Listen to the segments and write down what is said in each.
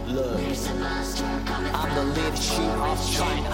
Look, I'm the leadership of China。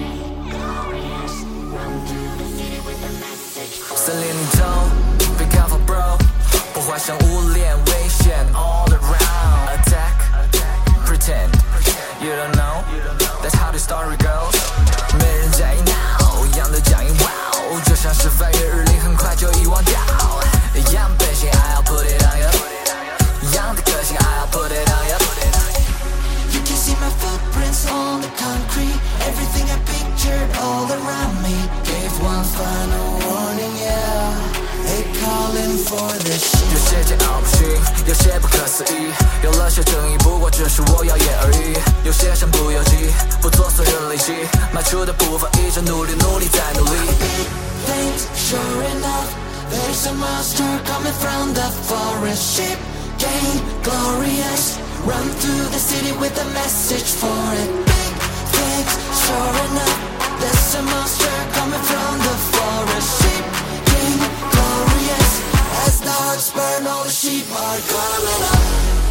森林里头 ，Be careful bro， 破坏生物链危险 all around。Attack, pretend you don't know, that's how the story goes。没人在意 now， 一样的讲义 wow， 就像是翻越日历，很快就遗忘掉。一样本性 ，I'll put it on you。一样的个性 ，I'll put it on you。You can see my footprints on the concrete. Everything I pictured all around me. Gave one final warning, yeah. They calling for the shit. 有些桀骜不驯，有些不可思议。有了些争议，不过只是我谣言而已。有些身不由己，不做损人利己。迈出的步伐一直努力，努力再努力。Big things, sure enough. There's a monster coming from the forest. Ship gain glorious. Run through the city with a message for it. Big things, sure enough. There's a monster coming from the forest. Sheep, king, glorious. As the hearts burn, all the sheep are coming up.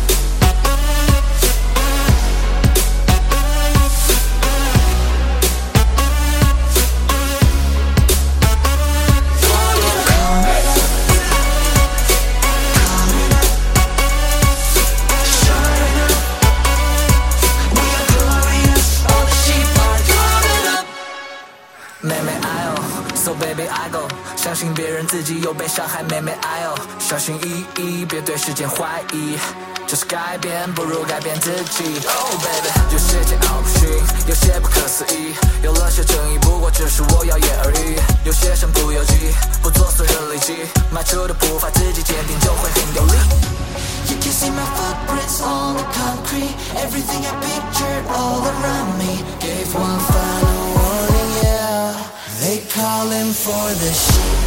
So baby I go， 相信别人自己又被伤害，妹妹 I O， 小心翼翼，别对世界怀疑，就是改变不如改变自己。Oh baby， 有些桀骜不驯，有些不可思议，有了些争议，不过只是我谣言而已。有些身不由己，不做损人利己，迈出的步伐自己坚定，就会很有力。You can see my footprints on the concrete. Everything I pictured all around me. Gave one final warning, yeah. They calling for the shit.